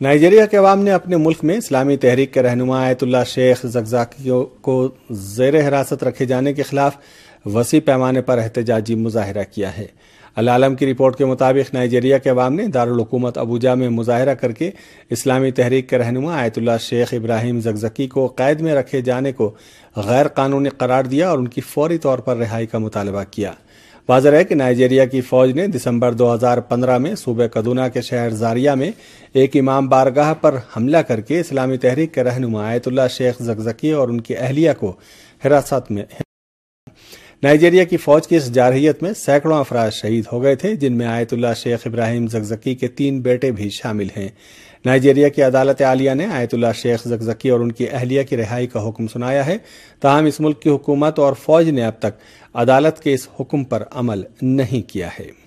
Nigeria کے عوام نے اپنے ملک میں اسلامی تحریک کے رہنما آیت اللہ شیخ زکزاکی کو زیر حراست رکھے جانے کے خلاف وسیع پیمانے پر احتجاجی مظاہرہ کیا ہے۔ العالم کی رپورٹ کے مطابق نائجیریا کے عوام نے دارالحکومت ابوجا میں مظاہرہ کر کے اسلامی تحریک کے رہنما آیت اللہ شیخ ابراہیم زکزاکی کو قید میں رکھے جانے کو غیر قانونی قرار دیا اور ان کی فوری طور پر رہائی کا مطالبہ کیا۔ واضح ہے کہ نائجیریا کی فوج نے دسمبر 2015 میں صوبہ کدونا کے شہر زاریہ میں ایک امام بارگاہ پر حملہ کر کے اسلامی تحریک کے رہنما آیت اللہ شیخ زکزاکی اور ان کی اہلیہ کو حراست میں۔ نائجیریا کی فوج کی اس جارحیت میں سینکڑوں افراد شہید ہو گئے تھے، جن میں آیت اللہ شیخ ابراہیم زکزاکی کے 3 بیٹے بھی شامل ہیں۔ نائجیریا کی عدالت عالیہ نے آیت اللہ شیخ زکزاکی اور ان کی اہلیہ کی رہائی کا حکم سنایا ہے، تاہم اس ملک کی حکومت اور فوج نے اب تک عدالت کے اس حکم پر عمل نہیں کیا ہے۔